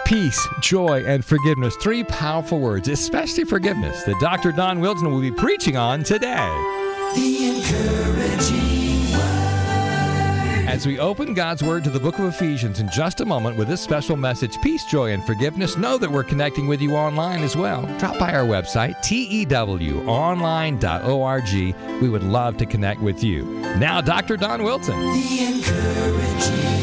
Peace, joy, and forgiveness. Three powerful words, especially forgiveness, that Dr. Don Wilson will be preaching on today. The encouraging word. As we open God's Word to the book of Ephesians in just a moment with this special message, Peace, Joy, and Forgiveness, know that we're connecting with you online as well. Drop by our website, tewonline.org. We would love to connect with you. Now, Dr. Don Wilson. The encouraging word.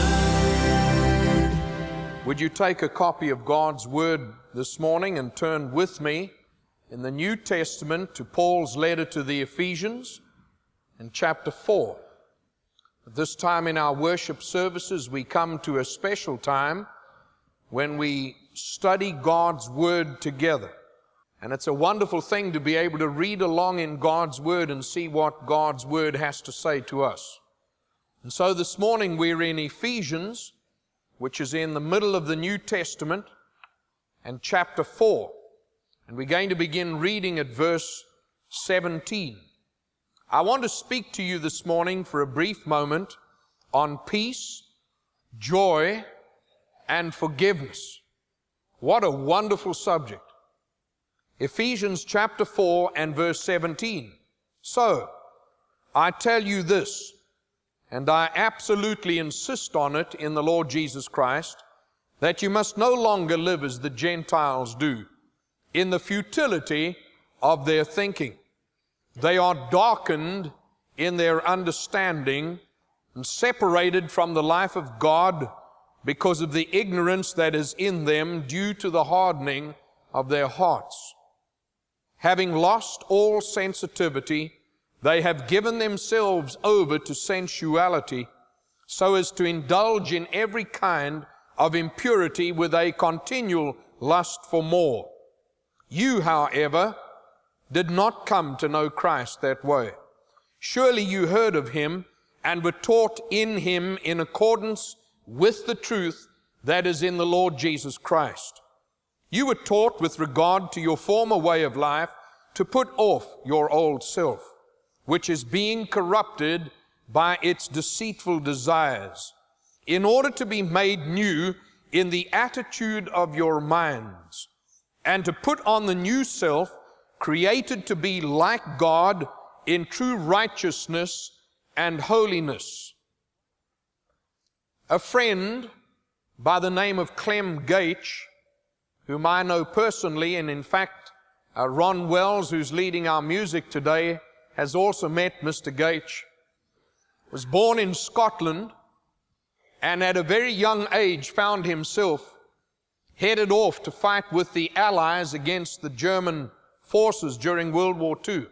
Would you take a copy of God's Word this morning and turn with me in the New Testament to Paul's letter to the Ephesians in chapter 4. At this time in our worship services, we come to a special time when we study God's Word together. And it's a wonderful thing to be able to read along in God's Word and see what God's Word has to say to us. And so this morning we're in Ephesians, which is in the middle of the New Testament, and chapter 4. And we're going to begin reading at verse 17. I want to speak to you this morning for a brief moment on peace, joy, and forgiveness. What a wonderful subject. Ephesians chapter 4 and verse 17. So, I tell you this, and I absolutely insist on it in the Lord Jesus Christ, that you must no longer live as the Gentiles do, in the futility of their thinking. They are darkened in their understanding and separated from the life of God because of the ignorance that is in them due to the hardening of their hearts. Having lost all sensitivity, they have given themselves over to sensuality so as to indulge in every kind of impurity with a continual lust for more. You, however, did not come to know Christ that way. Surely you heard of Him and were taught in Him in accordance with the truth that is in the Lord Jesus Christ. You were taught with regard to your former way of life to put off your old self, which is being corrupted by its deceitful desires, in order to be made new in the attitude of your minds, and to put on the new self, created to be like God in true righteousness and holiness. A friend by the name of Clem Gaich, whom I know personally, and in fact, Ron Wells, who's leading our music today, has also met Mr. Gaich, was born in Scotland and at a very young age found himself headed off to fight with the Allies against the German forces during World War II.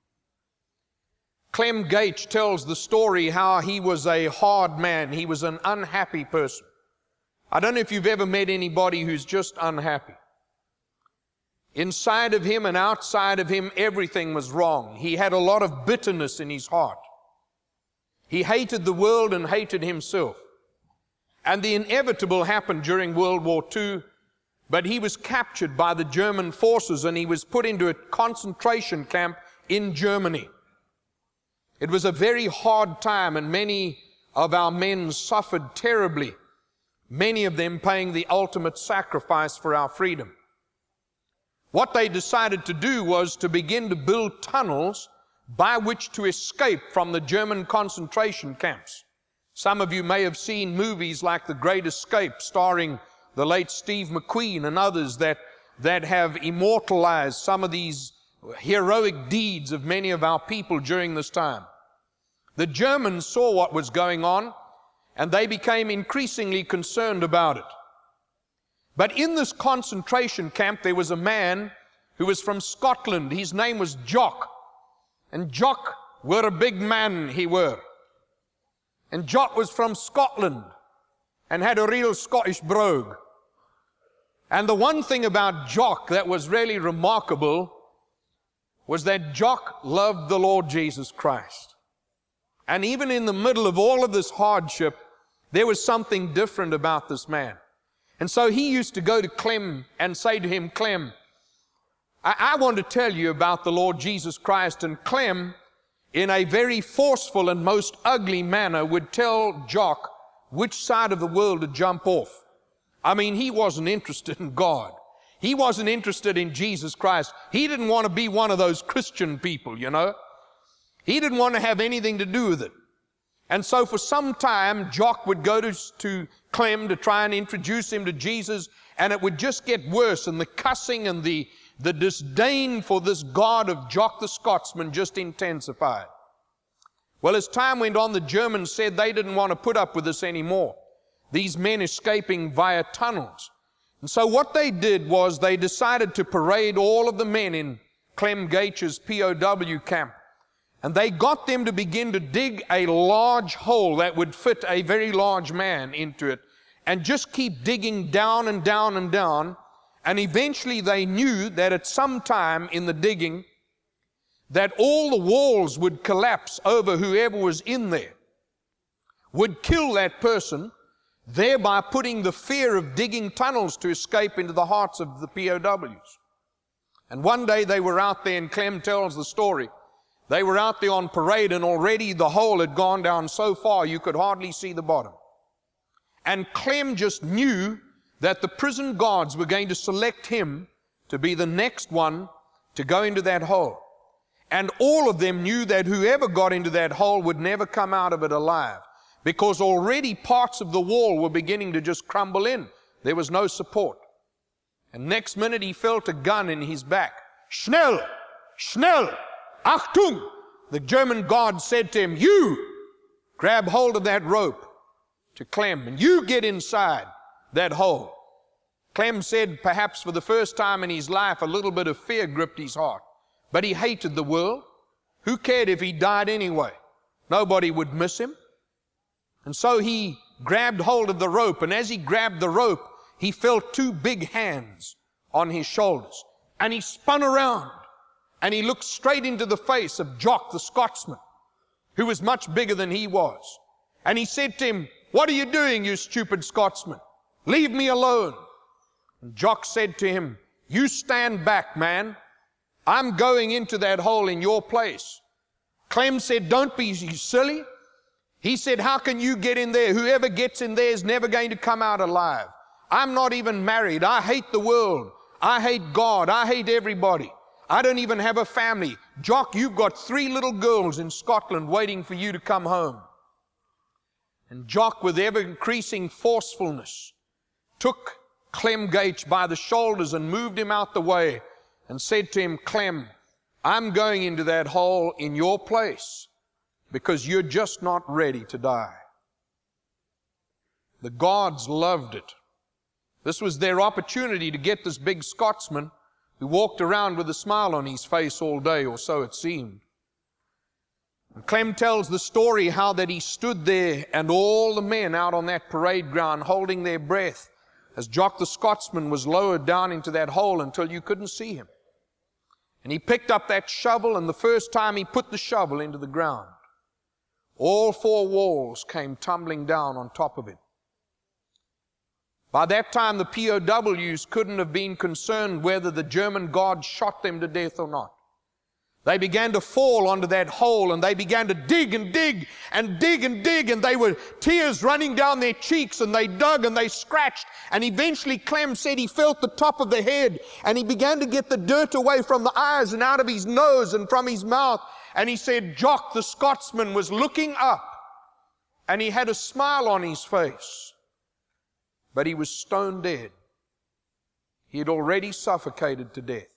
Clem Gaich tells the story how he was a hard man. He was an unhappy person. I don't know if you've ever met anybody who's just unhappy. Inside of him and outside of him, everything was wrong. He had a lot of bitterness in his heart. He hated the world and hated himself. And the inevitable happened during World War II, but he was captured by the German forces and he was put into a concentration camp in Germany. It was a very hard time and many of our men suffered terribly, many of them paying the ultimate sacrifice for our freedom. What they decided to do was to begin to build tunnels by which to escape from the German concentration camps. Some of you may have seen movies like The Great Escape, starring the late Steve McQueen and others that have immortalized some of these heroic deeds of many of our people during this time. The Germans saw what was going on, and they became increasingly concerned about it. But in this concentration camp, there was a man who was from Scotland. His name was Jock. And Jock were a big man, he were. And Jock was from Scotland and had a real Scottish brogue. And the one thing about Jock that was really remarkable was that Jock loved the Lord Jesus Christ. And even in the middle of all of this hardship, there was something different about this man. And so he used to go to Clem and say to him, Clem, I want to tell you about the Lord Jesus Christ. And Clem, in a very forceful and most ugly manner, would tell Jock which side of the world to jump off. I mean, he wasn't interested in God. He wasn't interested in Jesus Christ. He didn't want to be one of those Christian people, you know. He didn't want to have anything to do with it. And so for some time, Jock would go to Clem to try and introduce him to Jesus, and it would just get worse, and the cussing and the disdain for this God of Jock the Scotsman just intensified. Well, as time went on, the Germans said they didn't want to put up with this anymore, these men escaping via tunnels. And so what they did was they decided to parade all of the men in Clem Gage's POW camp. And they got them to begin to dig a large hole that would fit a very large man into it, and just keep digging down and down and down. And eventually they knew that at some time in the digging that all the walls would collapse over whoever was in there, would kill that person, thereby putting the fear of digging tunnels to escape into the hearts of the POWs. And one day they were out there, and Clem tells the story. They were out there on parade, and already the hole had gone down so far you could hardly see the bottom. And Clem just knew that the prison guards were going to select him to be the next one to go into that hole. And all of them knew that whoever got into that hole would never come out of it alive, because already parts of the wall were beginning to just crumble in. There was no support. And next minute he felt a gun in his back. Schnell! Schnell! Achtung! The German guard said to him, you grab hold of that rope to Clem, and you get inside that hole. Clem said, perhaps for the first time in his life, a little bit of fear gripped his heart. But he hated the world. Who cared if he died anyway? Nobody would miss him. And so he grabbed hold of the rope, and as he grabbed the rope, he felt two big hands on his shoulders. And he spun around, and he looked straight into the face of Jock the Scotsman, who was much bigger than he was. And he said to him, what are you doing, you stupid Scotsman? Leave me alone. And Jock said to him, you stand back, man. I'm going into that hole in your place. Clem said, don't be silly. He said, how can you get in there? Whoever gets in there is never going to come out alive. I'm not even married. I hate the world. I hate God. I hate everybody. I don't even have a family. Jock, you've got 3 little girls in Scotland waiting for you to come home. And Jock, with ever-increasing forcefulness, took Clem Gage by the shoulders and moved him out the way and said to him, Clem, I'm going into that hole in your place because you're just not ready to die. The guards loved it. This was their opportunity to get this big Scotsman who walked around with a smile on his face all day, or so it seemed. And Clem tells the story how that he stood there and all the men out on that parade ground holding their breath as Jock the Scotsman was lowered down into that hole until you couldn't see him. And he picked up that shovel, and the first time he put the shovel into the ground, all 4 walls came tumbling down on top of it. By that time, the POWs couldn't have been concerned whether the German guards shot them to death or not. They began to fall onto that hole, and they began to dig and dig and dig and dig, and they were tears running down their cheeks, and they dug and they scratched, and eventually Clem said he felt the top of the head, and he began to get the dirt away from the eyes and out of his nose and from his mouth, and he said Jock the Scotsman was looking up, and he had a smile on his face, but he was stone dead. He had already suffocated to death.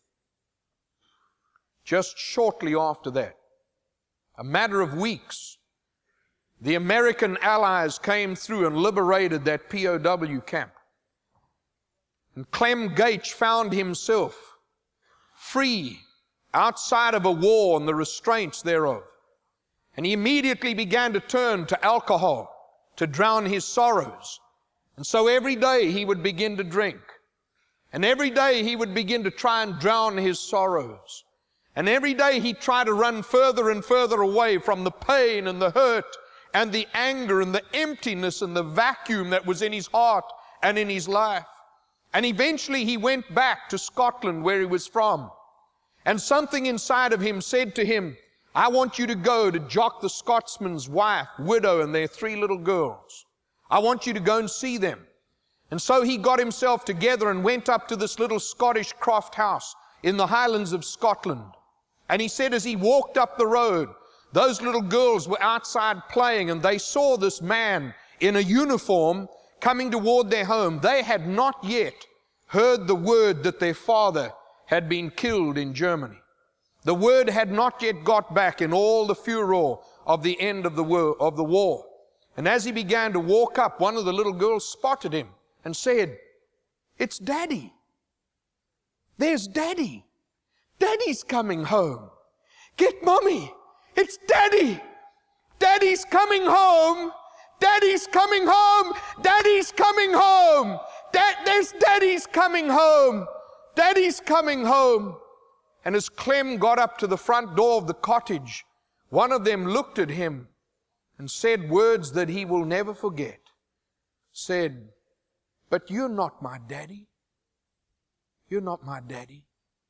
Just shortly after that, a matter of weeks, the American allies came through and liberated that POW camp. And Clem Gage found himself free outside of a war and the restraints thereof. And he immediately began to turn to alcohol to drown his sorrows. And so every day he would begin to drink. And every day he would begin to try and drown his sorrows. And every day he tried to run further and further away from the pain and the hurt and the anger and the emptiness and the vacuum that was in his heart and in his life. And eventually he went back to Scotland, where he was from. And something inside of him said to him, I want you to go to Jock the Scotsman's wife, widow, and their 3 little girls. I want you to go and see them. And so he got himself together and went up to this little Scottish croft house in the Highlands of Scotland. And he said as he walked up the road, those little girls were outside playing, and they saw this man in a uniform coming toward their home. They had not yet heard the word that their father had been killed in Germany. The word had not yet got back in all the furor of the end of the war. And as he began to walk up, one of the little girls spotted him and said, "It's Daddy. There's Daddy. Daddy's coming home. Get Mommy. It's Daddy. Daddy's coming home. Daddy's coming home. Daddy's coming home. There's Daddy's coming home. Daddy's coming home." And as Clem got up to the front door of the cottage, one of them looked at him and said words that he will never forget. Said, "But you're not my daddy. You're not my daddy."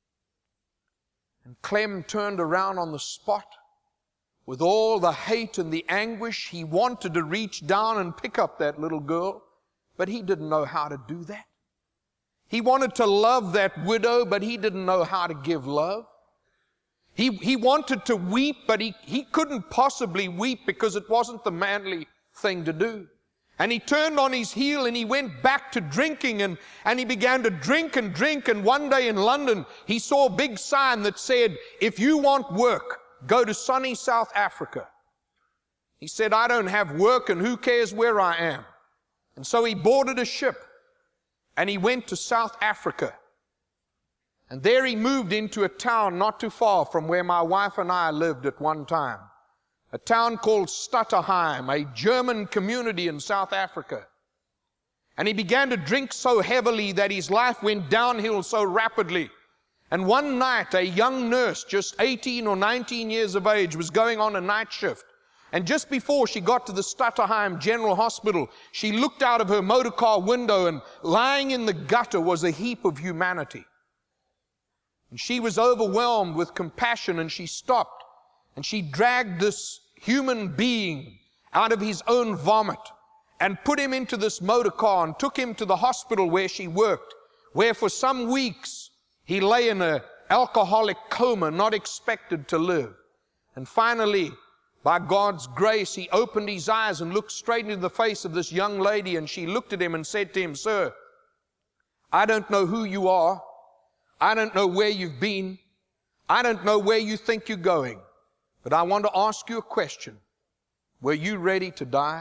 And Clem turned around on the spot with all the hate and the anguish. He wanted to reach down and pick up that little girl, but he didn't know how to do that. He wanted to love that widow, but he didn't know how to give love. He wanted to weep, but he couldn't possibly weep because it wasn't the manly thing to do. And he turned on his heel and he went back to drinking, and he began to drink and drink. And one day in London, he saw a big sign that said, "If you want work, go to sunny South Africa." He said, "I don't have work, and who cares where I am?" And so he boarded a ship and he went to South Africa. And there he moved into a town not too far from where my wife and I lived at one time. A town called Stutterheim, a German community in South Africa. And he began to drink so heavily that his life went downhill so rapidly. And one night, a young nurse, just 18 or 19 years of age, was going on a night shift. And just before she got to the Stutterheim General Hospital, she looked out of her motorcar window, and lying in the gutter was a heap of humanity. And she was overwhelmed with compassion, and she stopped and she dragged this human being out of his own vomit and put him into this motor car and took him to the hospital where she worked, where for some weeks he lay in an alcoholic coma, not expected to live. And finally, by God's grace, he opened his eyes and looked straight into the face of this young lady, and she looked at him and said to him, "Sir, I don't know who you are. I don't know where you've been. I don't know where you think you're going. But I want to ask you a question. Were you ready to die?"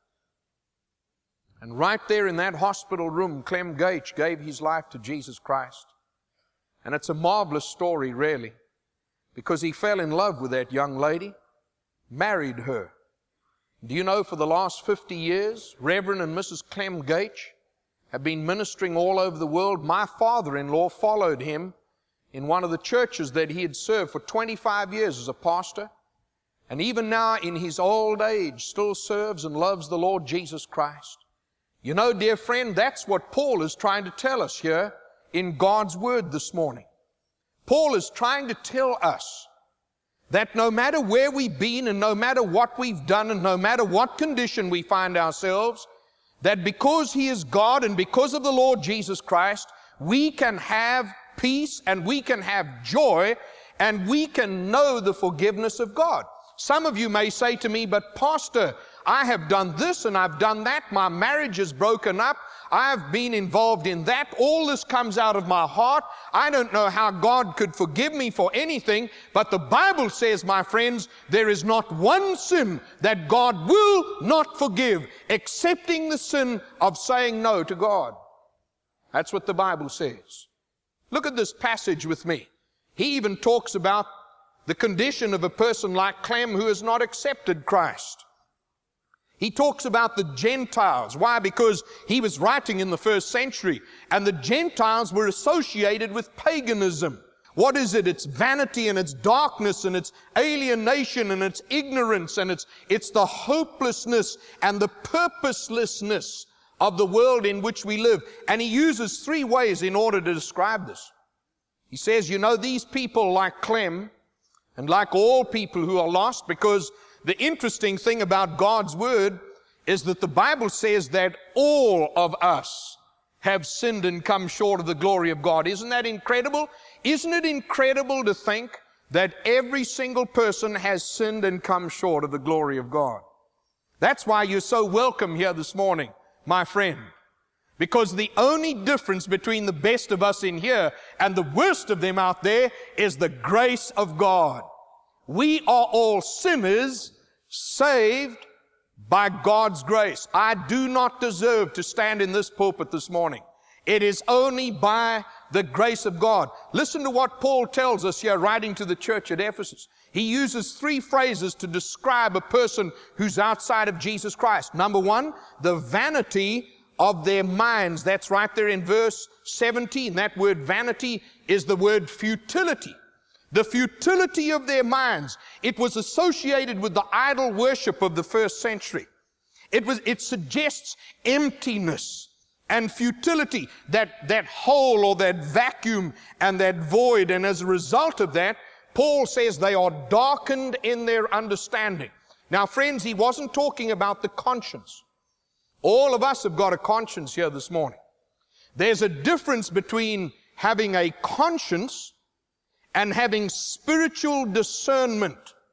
And right there in that hospital room, Clem Gage gave his life to Jesus Christ. And it's a marvelous story, really, because he fell in love with that young lady, married her. Do you know, for the last 50 years, Reverend and Mrs. Clem Gage have been ministering all over the world. My father-in-law followed him in one of the churches that he had served for 25 years as a pastor. And even now, in his old age, still serves and loves the Lord Jesus Christ. You know, dear friend, that's what Paul is trying to tell us here in God's Word this morning. Paul is trying to tell us that no matter where we've been and no matter what we've done and no matter what condition we find ourselves, that because He is God and because of the Lord Jesus Christ, we can have peace and we can have joy and we can know the forgiveness of God. Some of you may say to me, "But Pastor, I have done this and I've done that. My marriage is broken up. I've been involved in that. All this comes out of my heart. I don't know how God could forgive me for anything." But the Bible says, my friends, there is not one sin that God will not forgive, excepting the sin of saying no to God. That's what the Bible says. Look at this passage with me. He even talks about the condition of a person like Clem who has not accepted Christ. He talks about the Gentiles. Why? Because he was writing in the first century, and the Gentiles were associated with paganism. What is it? It's vanity and it's darkness and it's alienation and it's ignorance and it's the hopelessness and the purposelessness of the world in which we live. And he uses three ways in order to describe this. He says, you know, these people like Clem and like all people who are lost, because the interesting thing about God's Word is that the Bible says that all of us have sinned and come short of the glory of God. Isn't that incredible? Isn't it incredible to think that every single person has sinned and come short of the glory of God? That's why you're so welcome here this morning, my friend. Because the only difference between the best of us in here and the worst of them out there is the grace of God. We are all sinners saved by God's grace. I do not deserve to stand in this pulpit this morning. It is only by the grace of God. Listen to what Paul tells us here, writing to the church at Ephesus. He uses 3 phrases to describe a person who's outside of Jesus Christ. Number 1, the vanity of their minds. That's right there in verse 17. That word vanity is the word futility. The futility of their minds. It was associated with the idol worship of the first century. It suggests emptiness and futility, that hole or that vacuum and that void. And as a result of that, Paul says they are darkened in their understanding. Now, friends, he wasn't talking about the conscience. All of us have got a conscience here this morning. There's a difference between having a conscience and having spiritual discernment.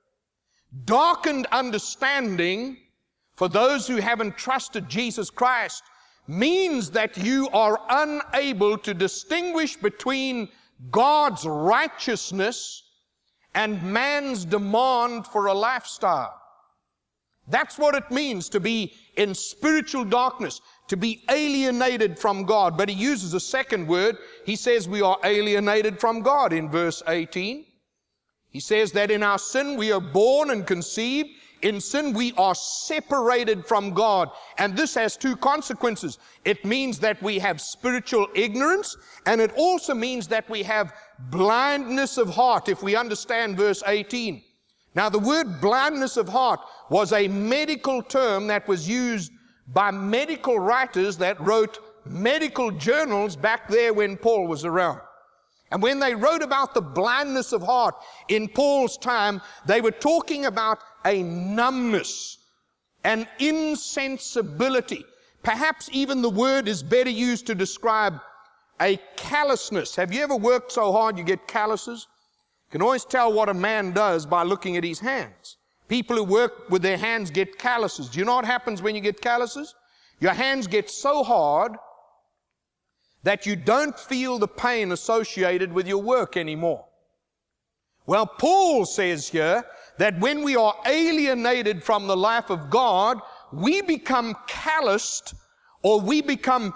Darkened understanding, for those who haven't trusted Jesus Christ, means that you are unable to distinguish between God's righteousness and man's demand for a lifestyle. That's what it means to be in spiritual darkness, to be alienated from God. But he uses a second word. He says we are alienated from God in verse 18. He says that in our sin we are born and conceived. In sin we are separated from God. And this has 2 consequences. It means that we have spiritual ignorance, and it also means that we have blindness of heart, if we understand verse 18. Now, the word blindness of heart was a medical term that was used by medical writers that wrote medical journals back there when Paul was around. And when they wrote about the blindness of heart in Paul's time, they were talking about a numbness, an insensibility. Perhaps even the word is better used to describe a callousness. Have you ever worked so hard you get calluses? You can always tell what a man does by looking at his hands. People who work with their hands get calluses. Do you know what happens when you get calluses? Your hands get so hard that you don't feel the pain associated with your work anymore. Well, Paul says here that when we are alienated from the life of God, we become calloused, or we become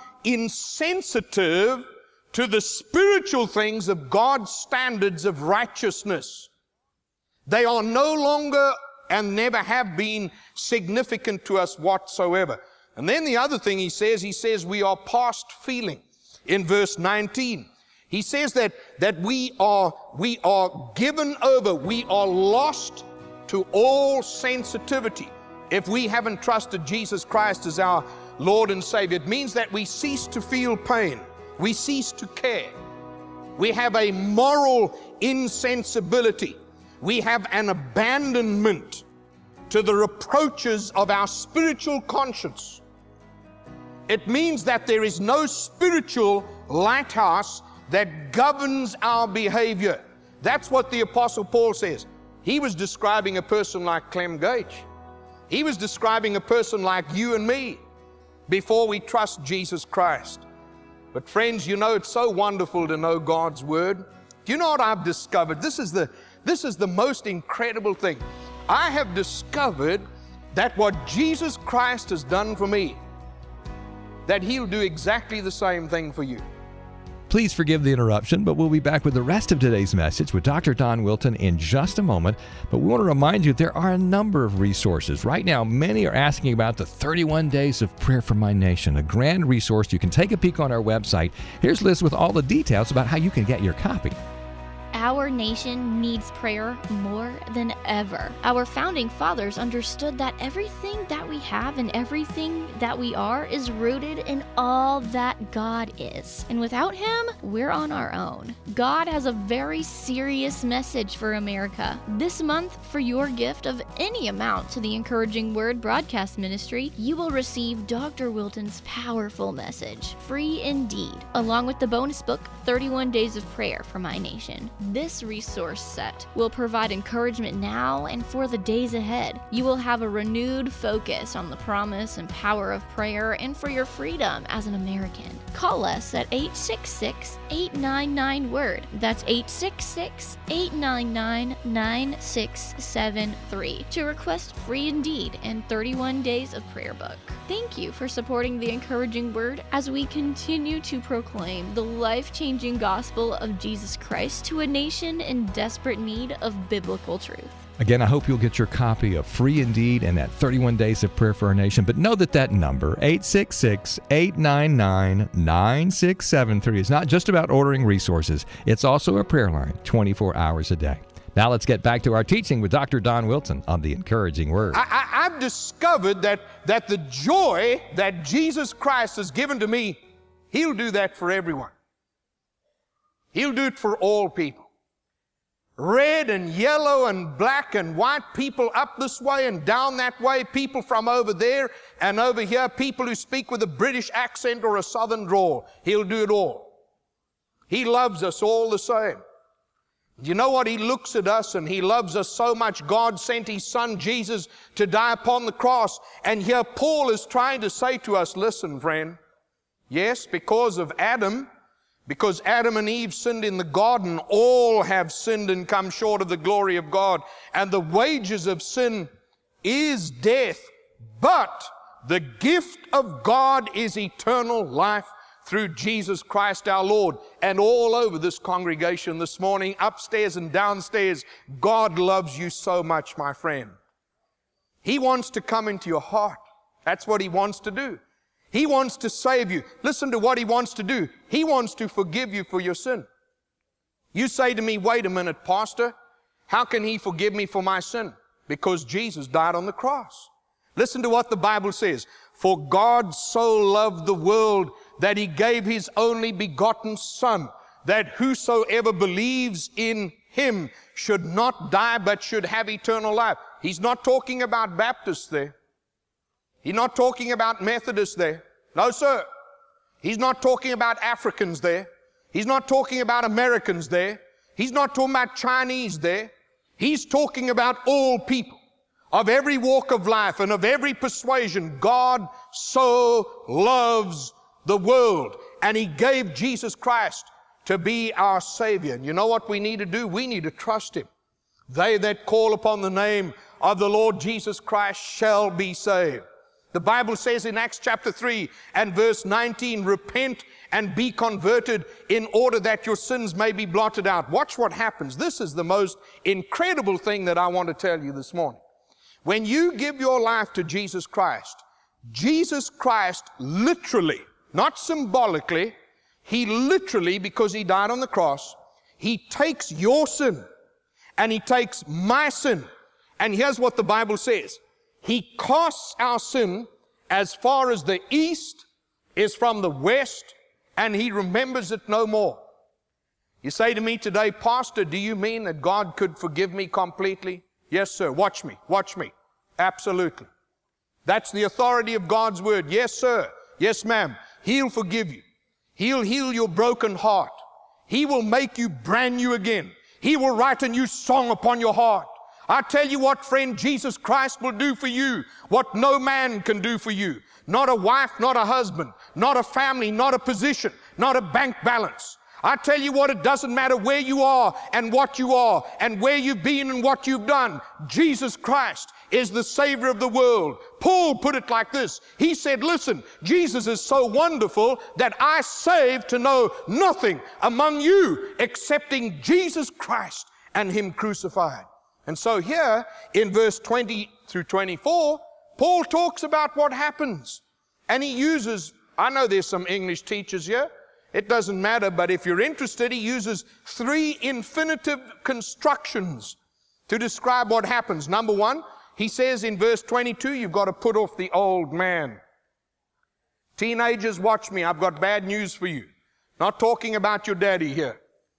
insensitive to the spiritual things of God's standards of righteousness. They are no longer and never have been significant to us whatsoever. And then the other thing he says we are past feeling. In verse 19, he says that we are given over, we are lost to all sensitivity. If we haven't trusted Jesus Christ as our Lord and Savior, it means that we cease to feel pain. We cease to care. We have a moral insensibility. We have an abandonment to the reproaches of our spiritual conscience. It means that there is no spiritual lighthouse that governs our behavior. That's what the Apostle Paul says. He was describing a person like Clem Gage. He was describing a person like you and me before we trust Jesus Christ. But friends, you know, it's so wonderful to know God's Word. Do you know what I've discovered? This is the most incredible thing. I have discovered that what Jesus Christ has done for me, that He'll do exactly the same thing for you. Please forgive the interruption, but we'll be back with the rest of today's message with Dr. Don Wilton in just a moment. But we want to remind you there are a number of resources. Right now, many are asking about the 31 Days of Prayer for My Nation, a grand resource. You can take a peek on our website. Here's Liz with all the details about how you can get your copy. our nation needs prayer more than ever. Our founding fathers understood that everything that we have and everything that we are is rooted in all that God is. And without Him, we're on our own. God has a very serious message for America. This month, for your gift of any amount to the Encouraging Word broadcast ministry, you will receive Dr. Wilton's powerful message, Free Indeed, along with the bonus book, 31 Days of Prayer for My Nation. This resource set will provide encouragement now and for the days ahead. You will have a renewed focus on the promise and power of prayer and for your freedom as an American. Call us at 866-899-WORD. That's 866-899-9673 to request Free Indeed and 31 Days of Prayer book. Thank you for supporting the Encouraging Word as we continue to proclaim the life-changing gospel of Jesus Christ to a nation in desperate need of biblical truth. Again, I hope you'll get your copy of Free Indeed and that 31 Days of Prayer for Our Nation. But know that number, 866-899-9673, is not just about ordering resources. It's also a prayer line, 24 hours a day. Now let's get back to our teaching with Dr. Don Wilton on the Encouraging Word. I've discovered that the joy that Jesus Christ has given to me, He'll do that for everyone. He'll do it for all people. Red and yellow and black and white, people up this way and down that way, people from over there and over here, people who speak with a British accent or a Southern drawl. He'll do it all. He loves us all the same. You know what? He looks at us and He loves us so much. God sent His Son Jesus to die upon the cross. And here Paul is trying to say to us, listen, friend, yes, because Adam and Eve sinned in the garden, all have sinned and come short of the glory of God. And the wages of sin is death, but the gift of God is eternal life through Jesus Christ our Lord. And all over this congregation this morning, upstairs and downstairs, God loves you so much, my friend. He wants to come into your heart. That's what He wants to do. He wants to save you. Listen to what He wants to do. He wants to forgive you for your sin. You say to me, wait a minute, Pastor, how can He forgive me for my sin? Because Jesus died on the cross. Listen to what the Bible says. For God so loved the world that He gave His only begotten Son, that whosoever believes in Him should not die but should have eternal life. He's not talking about Baptists there. He's not talking about Methodists there. No, sir. He's not talking about Africans there. He's not talking about Americans there. He's not talking about Chinese there. He's talking about all people of every walk of life and of every persuasion. God so loves the world, and He gave Jesus Christ to be our Savior. And you know what we need to do? We need to trust Him. They that call upon the name of the Lord Jesus Christ shall be saved. The Bible says in Acts chapter 3 and verse 19, repent and be converted in order that your sins may be blotted out. Watch what happens. This is the most incredible thing that I want to tell you this morning. When you give your life to Jesus Christ literally, not symbolically, He literally, because He died on the cross, He takes your sin and He takes my sin. And here's what the Bible says. He casts our sin as far as the east is from the west, and He remembers it no more. You say to me today, Pastor, do you mean that God could forgive me completely? Yes, sir. Watch me. Watch me. Absolutely. That's the authority of God's Word. Yes, sir. Yes, ma'am. He'll forgive you. He'll heal your broken heart. He will make you brand new again. He will write a new song upon your heart. I tell you what, friend, Jesus Christ will do for you what no man can do for you. Not a wife, not a husband, not a family, not a position, not a bank balance. I tell you what, it doesn't matter where you are and what you are and where you've been and what you've done. Jesus Christ is the Savior of the world. Paul put it like this. He said, listen, Jesus is so wonderful that I saved to know nothing among you excepting Jesus Christ and Him crucified. And so here in verse 20 through 24, Paul talks about what happens. And he uses, I know there's some English teachers here, It doesn't matter, but if you're interested, he uses 3 infinitive constructions to describe what happens. Number 1, he says in verse 22, you've got to put off the old man. Teenagers, watch me. I've got bad news for you. Not talking about your daddy here.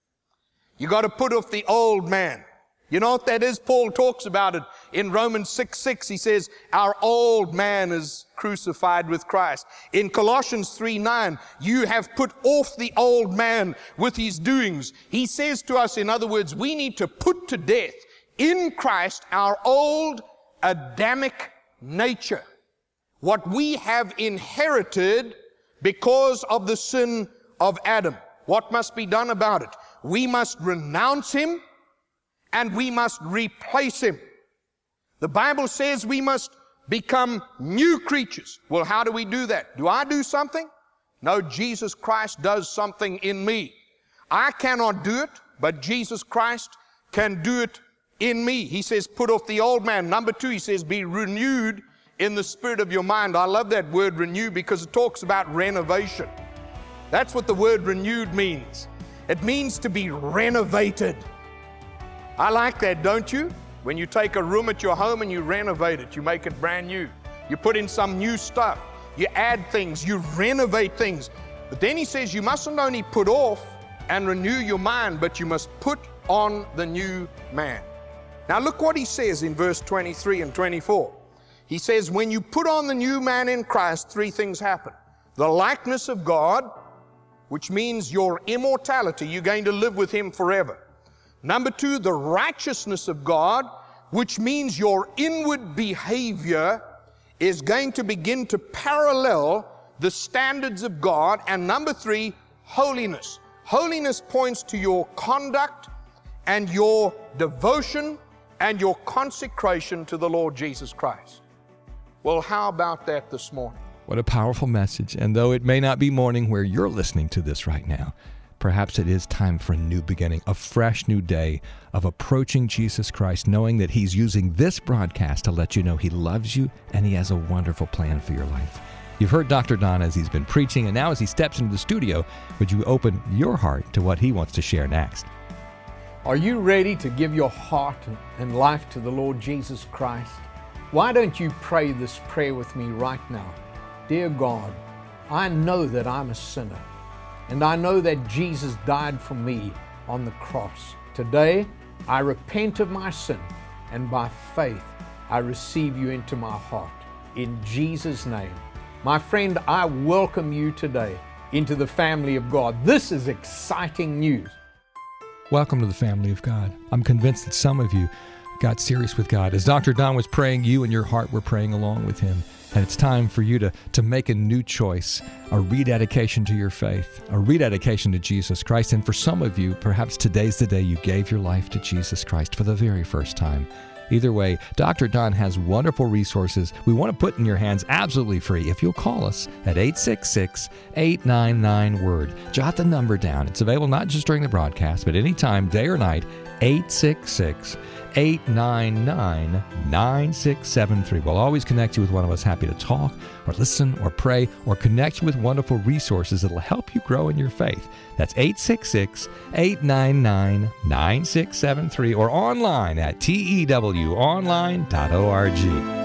You got to put off the old man. You know what that is? Paul talks about it in Romans 6:6. He says, our old man is crucified with Christ. In Colossians 3:9, you have put off the old man with his doings. He says to us, in other words, we need to put to death in Christ our old Adamic nature. What we have inherited because of the sin of Adam. What must be done about it? We must renounce him and we must replace him. The Bible says we must become new creatures. Well, how do we do that? Do I do something? No, Jesus Christ does something in me. I cannot do it, but Jesus Christ can do it in me. He says, put off the old man. Number 2, he says, be renewed in the spirit of your mind. I love that word renew because it talks about renovation. That's what the word renewed means. It means to be renovated. I like that, don't you? When you take a room at your home and you renovate it, you make it brand new. You put in some new stuff. You add things. You renovate things. But then he says you mustn't only put off and renew your mind, but you must put on the new man. Now look what he says in verse 23 and 24. He says, when you put on the new man in Christ, 3 things happen. The likeness of God, which means your immortality. You're going to live with him forever. Number 2, the righteousness of God, which means your inward behavior is going to begin to parallel the standards of God. And number 3, holiness. Holiness points to your conduct and your devotion and your consecration to the Lord Jesus Christ. Well, how about that this morning? What a powerful message. And though it may not be morning where you're listening to this right now, perhaps it is time for a new beginning, a fresh new day of approaching Jesus Christ, knowing that he's using this broadcast to let you know he loves you and he has a wonderful plan for your life. You've heard Dr. Don as he's been preaching, and now as he steps into the studio, would you open your heart to what he wants to share next? Are you ready to give your heart and life to the Lord Jesus Christ? Why don't you pray this prayer with me right now? Dear God, I know that I'm a sinner. And I know that Jesus died for me on the cross. Today, I repent of my sin, and by faith, I receive you into my heart. In Jesus' name. My friend, I welcome you today into the family of God. This is exciting news. Welcome to the family of God. I'm convinced that some of you got serious with God. As Dr. Don was praying, you and your heart were praying along with him. And it's time for you to make a new choice, a rededication to your faith, a rededication to Jesus Christ. And for some of you, perhaps today's the day you gave your life to Jesus Christ for the very first time. Either way, Dr. Don has wonderful resources we want to put in your hands absolutely free if you'll call us at 866-899-WORD. Jot the number down. It's available not just during the broadcast, but anytime, day or night, 866-899-9673. We'll always connect you with one of us, happy to talk or listen or pray or connect you with wonderful resources that will help you grow in your faith. That's 866-899-9673 or online at tewonline.org.